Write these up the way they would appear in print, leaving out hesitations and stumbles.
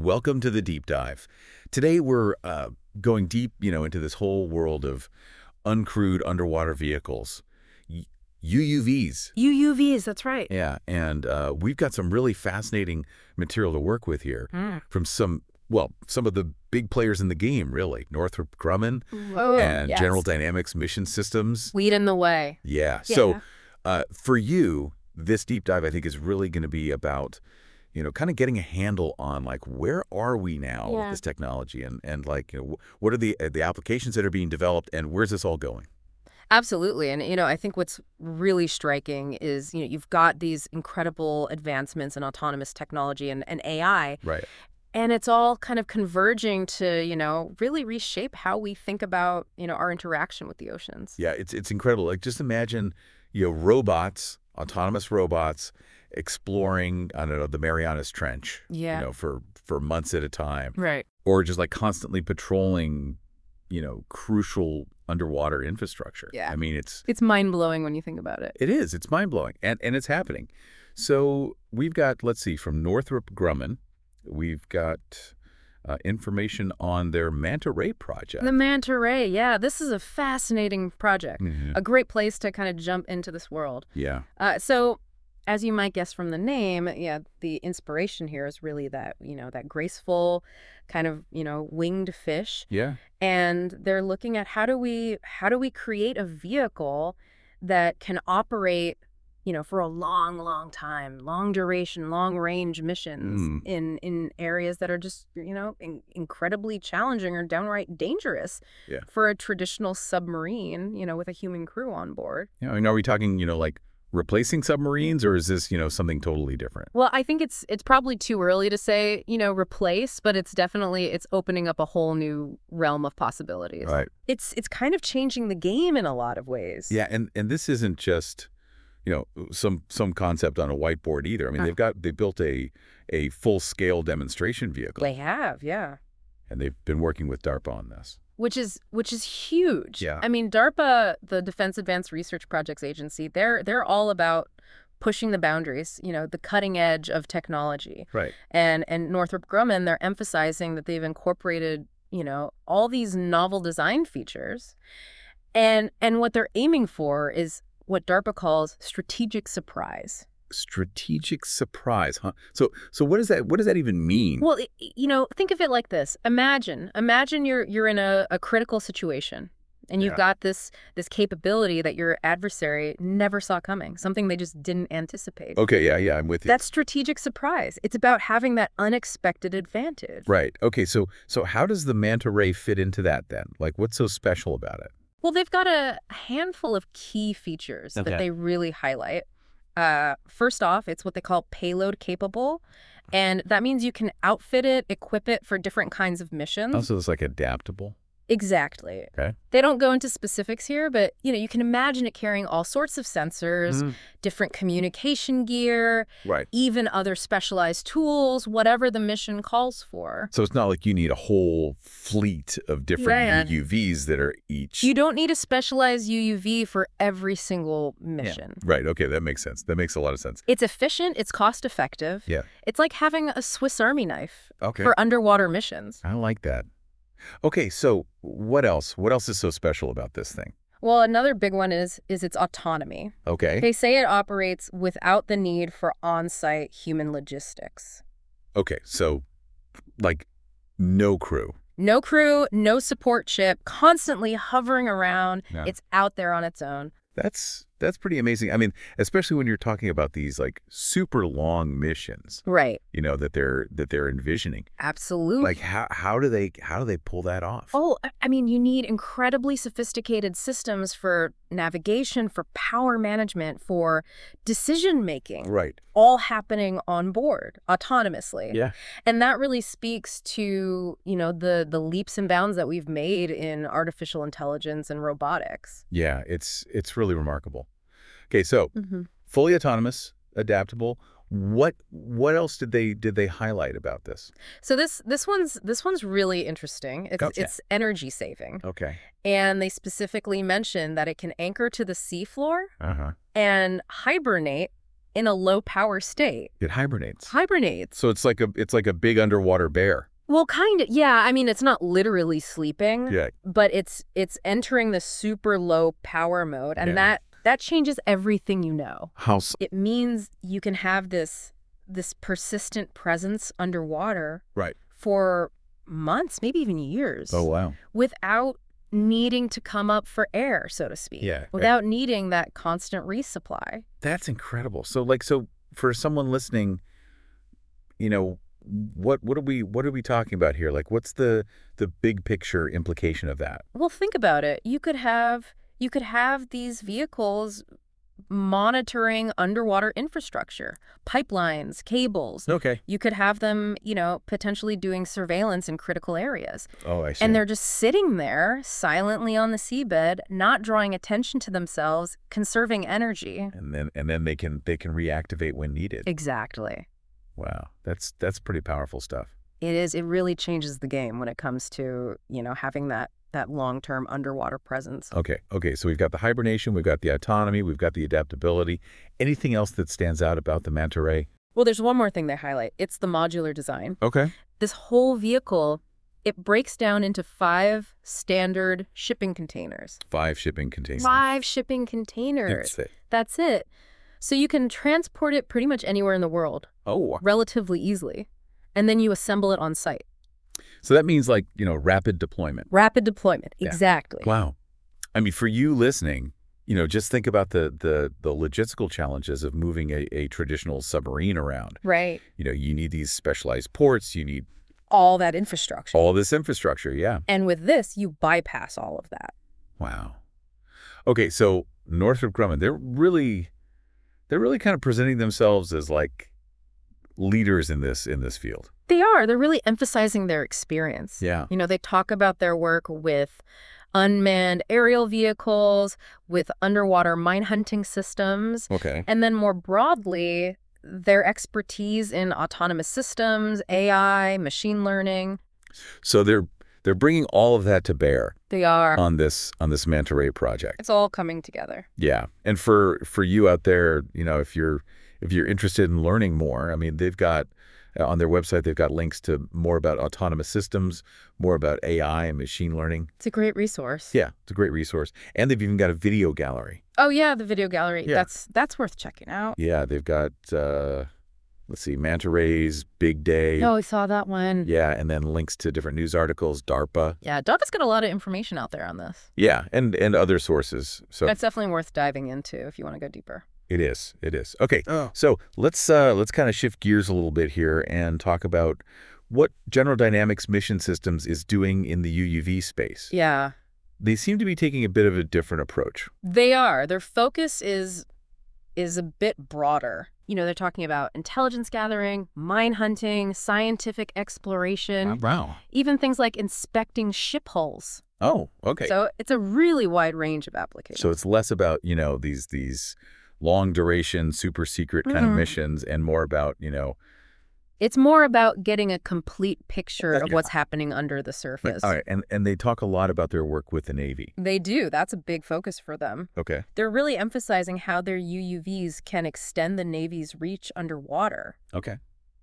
Welcome to the deep dive. Today we're going deep, into this whole world of uncrewed underwater vehicles, UUVs. UUVs, that's right. Yeah, and we've got some really fascinating material to work with here from some of the big players in the game, really. Northrop Grumman and yes. General Dynamics Mission Systems. Leading the way. Yeah. So for you, this deep dive, I think, is really going to be about kind of getting a handle on like where are we now with this technology and like what are the applications that are being developed and where's this all going? Absolutely. And, I think what's really striking is, you've got these incredible advancements in autonomous technology and AI. Right. And it's all kind of converging to, really reshape how we think about, our interaction with the oceans. Yeah, it's incredible. Like just imagine, robots, autonomous robots exploring, I don't know, the Marianas Trench, for months at a time. Right. Or just like constantly patrolling, crucial underwater infrastructure. Yeah. I mean, it's mind-blowing when you think about it. It is. It's mind-blowing. And it's happening. So we've got, let's see, from Northrop Grumman, we've got information on their Manta Ray project. The Manta Ray, yeah. This is a fascinating project. A great place to kind of jump into this world. Yeah. So, as you might guess from the name, the inspiration here is really that, that graceful kind of, winged fish. Yeah. And they're looking at how do we create a vehicle that can operate, for a long, long time, long duration, long range missions in areas that are just, incredibly challenging or downright dangerous for a traditional submarine, with a human crew on board. Yeah. I mean, are we talking, like replacing submarines, or is this, something totally different? Well, I think it's probably too early to say, replace, but it's opening up a whole new realm of possibilities. Right. It's kind of changing the game in a lot of ways. Yeah, and this isn't just, some concept on a whiteboard either. I mean, they built a full-scale demonstration vehicle. They have, yeah. And they've been working with DARPA on this. Which is huge. Yeah. I mean, DARPA, the Defense Advanced Research Projects Agency, they're all about pushing the boundaries, the cutting edge of technology. Right. And Northrop Grumman, they're emphasizing that they've incorporated, all these novel design features. And what they're aiming for is what DARPA calls strategic surprise. Strategic surprise, huh? So what does that even mean? Well, think of it like this. Imagine you're in a critical situation and you've got this capability that your adversary never saw coming, something they just didn't anticipate. Okay, yeah, I'm with you. That's strategic surprise. It's about having that unexpected advantage. Right. Okay, so how does the Manta Ray fit into that then? Like, what's so special about it? Well, they've got a handful of key features that they really highlight. First off, it's what they call payload capable. And that means you can outfit it, equip it for different kinds of missions. Oh, so it's like adaptable? Exactly. Okay. They don't go into specifics here, but, you can imagine it carrying all sorts of sensors, different communication gear, right, even other specialized tools, whatever the mission calls for. So it's not like you need a whole fleet of different UUVs that are each... You don't need a specialized UUV for every single mission. Yeah. Right. Okay. That makes sense. That makes a lot of sense. It's efficient. It's cost effective. Yeah. It's like having a Swiss Army knife for underwater missions. I like that. Okay, so what else? What else is so special about this thing? Well, another big one is its autonomy. Okay. They say it operates without the need for on-site human logistics. Okay, so like no crew. No crew, no support ship, constantly hovering around. Yeah. It's out there on its own. That's pretty amazing. I mean, especially when you're talking about these like super long missions, right? That they're envisioning. Absolutely. Like how do they pull that off? Oh, I mean, you need incredibly sophisticated systems for navigation, for power management, for decision making. Right. All happening on board autonomously. Yeah. And that really speaks to, the leaps and bounds that we've made in artificial intelligence and robotics. Yeah, it's really remarkable. Okay, so fully autonomous, adaptable. What else did they highlight about this? So this one's really interesting. It's energy saving. Okay. And they specifically mention that it can anchor to the seafloor and hibernate in a low power state. It hibernates. Hibernates. So it's like a big underwater bear. Well, kind of, yeah. I mean, it's not literally sleeping, Yeah. but it's entering the super low power mode, and that changes everything you know. How so? It means you can have this persistent presence underwater Right. for months, maybe even years. Oh, wow. Without needing to come up for air, so to speak. Yeah. Without needing that constant resupply. That's incredible. So for someone listening, what are we talking about here? Like, what's the big picture implication of that? Well, think about it. You could have these vehicles monitoring underwater infrastructure, pipelines, cables. Okay. You could have them, potentially doing surveillance in critical areas. Oh, I see. And they're just sitting there silently on the seabed, not drawing attention to themselves, conserving energy. And then they can reactivate when needed. Exactly. Wow. That's pretty powerful stuff. It is. It really changes the game when it comes to, having that long-term underwater presence. Okay. So we've got the hibernation, we've got the autonomy, we've got the adaptability. Anything else that stands out about the Manta Ray? Well, there's one more thing they highlight. It's the modular design. Okay. This whole vehicle, it breaks down into 5 standard shipping containers. 5 shipping containers. 5 shipping containers. That's it. That's it. So you can transport it pretty much anywhere in the world. Oh. Relatively easily. And then you assemble it on site. So that means rapid deployment. Rapid deployment, Yeah. exactly. Wow. I mean, for you listening, just think about the logistical challenges of moving a traditional submarine around. Right. You need these specialized ports, you need All that infrastructure. all this infrastructure, yeah. And with this, you bypass all of that. Wow. Okay, so Northrop Grumman, they're really kind of presenting themselves as like leaders in this field. They are. They're really emphasizing their experience. Yeah. They talk about their work with unmanned aerial vehicles, with underwater mine hunting systems, Okay. and then more broadly, their expertise in autonomous systems, AI, machine learning. So they're bringing all of that to bear They are. on this Manta Ray project. It's all coming together. Yeah. And for you out there, if you're interested in learning more, I mean, they've got on their website, they've got links to more about autonomous systems, more about AI and machine learning. It's a great resource. Yeah, it's a great resource. And they've even got a video gallery. Oh, yeah, the video gallery. Yeah. That's worth checking out. Yeah, they've got, let's see, Manta Rays, Big Day. Oh, I saw that one. Yeah, and then links to different news articles, DARPA. Yeah, DARPA's got a lot of information out there on this. Yeah, and other sources. So That's definitely worth diving into if you want to go deeper. It is. Okay, so let's kind of shift gears a little bit here and talk about what General Dynamics Mission Systems is doing in the UUV space. Yeah. They seem to be taking a bit of a different approach. They are. Their focus is a bit broader. They're talking about intelligence gathering, mine hunting, scientific exploration, Wow. even things like inspecting ship hulls. Oh, okay. So it's a really wide range of applications. So it's less about, these long duration, super secret kind of missions and more about, It's more about getting a complete picture of Yeah. what's happening under the surface. All right. And they talk a lot about their work with the Navy. They do. That's a big focus for them. Okay. They're really emphasizing how their UUVs can extend the Navy's reach underwater. Okay.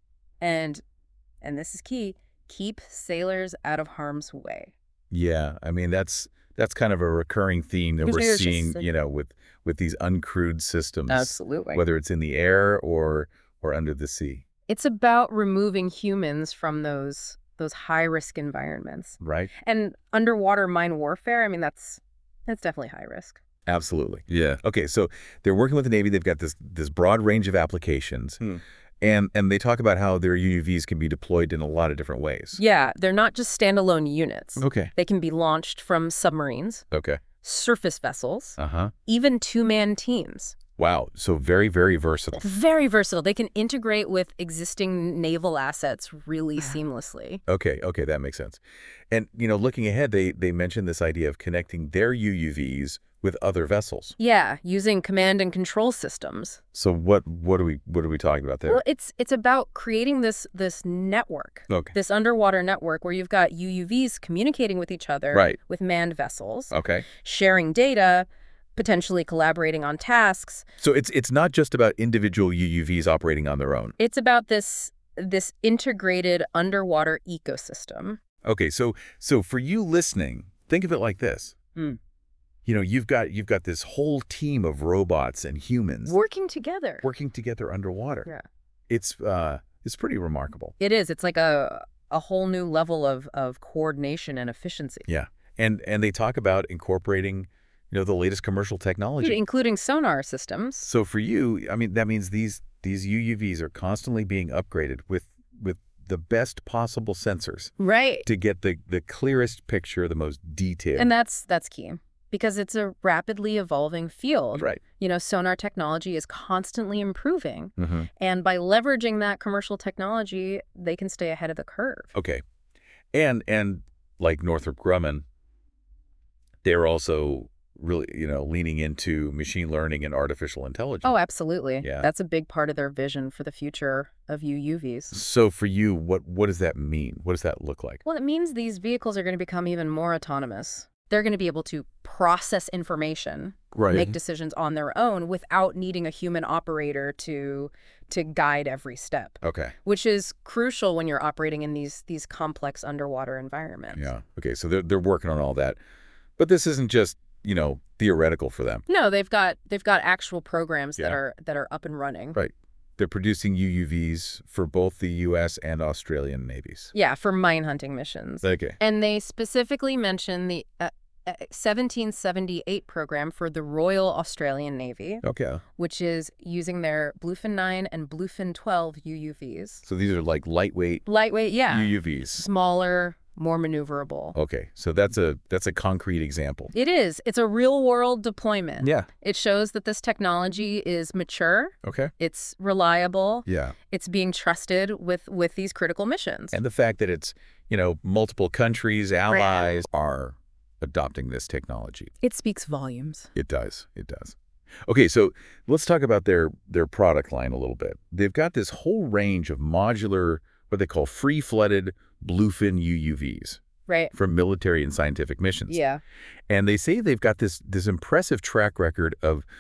And this is key, keep sailors out of harm's way. Yeah. I mean, that's kind of a recurring theme that we're seeing, with these uncrewed systems. Absolutely. Whether it's in the air or under the sea. It's about removing humans from those high-risk environments. Right. And underwater mine warfare, I mean, that's definitely high risk. Absolutely. Yeah. Okay, so they're working with the Navy. They've got this broad range of applications. And they talk about how their UUVs can be deployed in a lot of different ways. Yeah, they're not just standalone units. Okay. They can be launched from submarines, Okay. surface vessels, Uh-huh. even two-man teams. Wow. So very, very versatile. Very versatile. They can integrate with existing naval assets really seamlessly. Okay, that makes sense. And, looking ahead, they mentioned this idea of connecting their UUVs with other vessels. Yeah, using command and control systems. So what are we talking about there? Well, it's about creating this network. Okay. This underwater network where you've got UUVs communicating with each other Right. with manned vessels, Okay. sharing data, potentially collaborating on tasks. So it's not just about individual UUVs operating on their own. It's about this integrated underwater ecosystem. Okay, so for you listening, think of it like this. You know, you've got this whole team of robots and humans working together underwater. Yeah. It's pretty remarkable. It is. It's like a whole new level of coordination and efficiency. Yeah. And they talk about incorporating, you know, the latest commercial technology, including sonar systems. So for you, I mean, that means these UUVs are constantly being upgraded with the best possible sensors. Right. To get the clearest picture, the most detailed. And that's key. Because it's a rapidly evolving field. Right. You know, sonar technology is constantly improving. And by leveraging that commercial technology, they can stay ahead of the curve. Okay. And like Northrop Grumman, they're also really, you know, leaning into machine learning and artificial intelligence. Oh, absolutely. Yeah. That's a big part of their vision for the future of UUVs. So for you, what does that mean? What does that look like? Well, it means these vehicles are going to become even more autonomous. They're going to be able to process information, make decisions on their own without needing a human operator to guide every step. Okay. Which is crucial when you're operating in these complex underwater environments. Yeah. Okay. So they're working on all that, but this isn't just, you know, theoretical for them. No, they've got actual programs that are up and running. Right. They're producing UUVs for both the U.S. and Australian navies. Yeah, for mine hunting missions. Okay. And they specifically mention the 1778 program for the Royal Australian Navy. Okay. Which is using their Bluefin 9 and Bluefin 12 UUVs. So these are like lightweight, yeah. UUVs. Smaller, more maneuverable. Okay. So that's a concrete example. It is. It's a real-world deployment. Yeah. It shows that this technology is mature. Okay. It's reliable. Yeah. It's being trusted with these critical missions. And the fact that it's, you know, multiple countries, allies are adopting this technology. It speaks volumes. It does. It does. Okay, so let's talk about their product line a little bit. They've got this whole range of modular, what they call free-flooded bluefin UUVs. Right. For military and scientific missions. Yeah. And they say they've got this impressive track record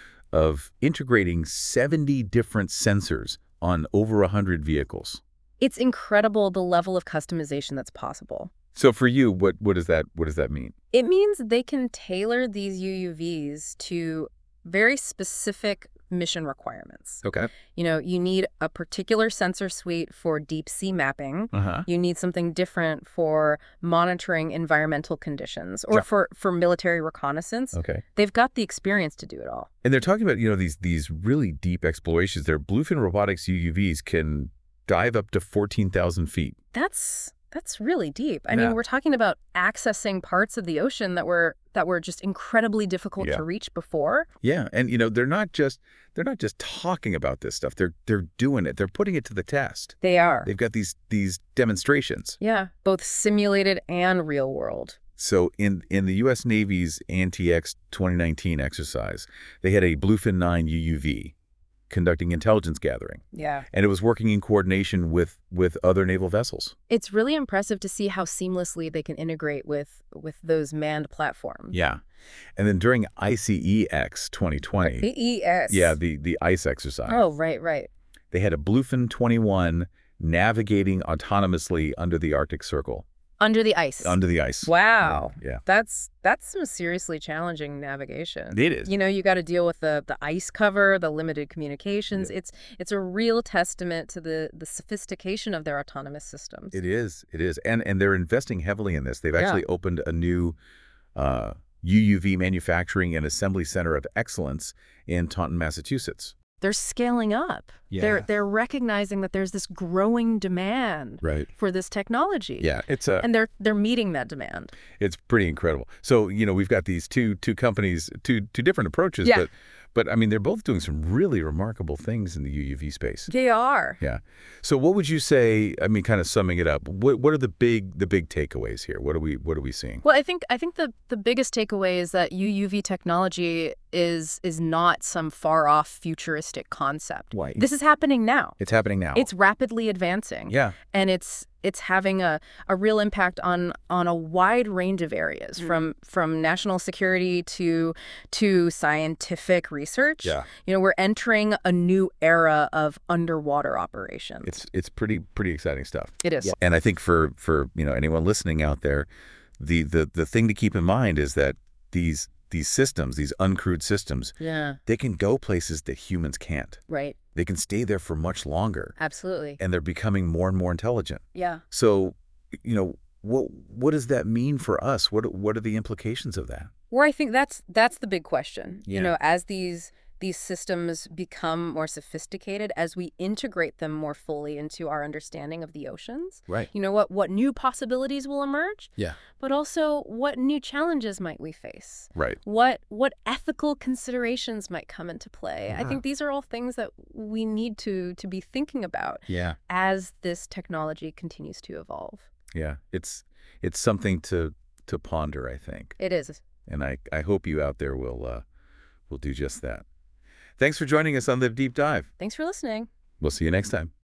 of integrating 70 different sensors on over 100 vehicles. It's incredible the level of customization that's possible. So for you, what does that mean? It means they can tailor these UUVs to very specific mission requirements. Okay. You know, you need a particular sensor suite for deep sea mapping. You need something different for monitoring environmental conditions or for military reconnaissance. Okay. They've got the experience to do it all. And they're talking about, you know, these really deep explorations. Their Bluefin Robotics UUVs can dive up to 14,000 feet. That's really deep. I mean, we're talking about accessing parts of the ocean that were just incredibly difficult to reach before. Yeah, and you know, they're not just talking about this stuff. They're doing it. They're putting it to the test. They are. They've got these demonstrations. Yeah, both simulated and real world. So in the U.S. Navy's ANTX 2019 exercise, they had a Bluefin 9 UUV conducting intelligence gathering. Yeah. And it was working in coordination with other naval vessels. It's really impressive to see how seamlessly they can integrate with those manned platforms. Yeah. And then during ICEX 2020. ICEX. Yeah, the ICE exercise. Oh, right. They had a Bluefin 21 navigating autonomously under the Arctic Circle. Under the ice. Under the ice. Wow. Yeah. That's some seriously challenging navigation. It is. You know, you got to deal with the ice cover, the limited communications. Yeah. It's a real testament to the sophistication of their autonomous systems. It is. And they're investing heavily in this. They've actually opened a new UUV manufacturing and assembly center of excellence in Taunton, Massachusetts. They're scaling up. Yeah. They're recognizing that there's this growing demand for this technology. Yeah, and they're meeting that demand. It's pretty incredible. So, you know, we've got these two companies, two different approaches, but I mean, they're both doing some really remarkable things in the UUV space. They are. Yeah. So what would you say, I mean, kind of summing it up, what are the big takeaways here? What are we seeing? Well, I think the biggest takeaway is that UUV technology is not some far-off futuristic concept. Right. This is happening now. It's happening now. It's rapidly advancing. Yeah. And it's having a real impact on a wide range of areas, from national security to scientific research. Yeah. We're entering a new era of underwater operations. It's pretty exciting stuff. It is. Yeah. And I think for anyone listening out there, the thing to keep in mind is that these systems, these uncrewed systems, they can go places that humans can't. Right. They can stay there for much longer. Absolutely. And they're becoming more and more intelligent. Yeah. So, what does that mean for us? What are the implications of that? Well, I think that's the big question. Yeah. As these systems become more sophisticated, as we integrate them more fully into our understanding of the oceans, right? What new possibilities will emerge? Yeah. But also, what new challenges might we face? Right. What ethical considerations might come into play? Yeah. I think these are all things that we need to be thinking about. Yeah. As this technology continues to evolve. Yeah. It's something to ponder, I think. It is. And I hope you out there will do just that. Thanks for joining us on The Deep Dive. Thanks for listening. We'll see you next time.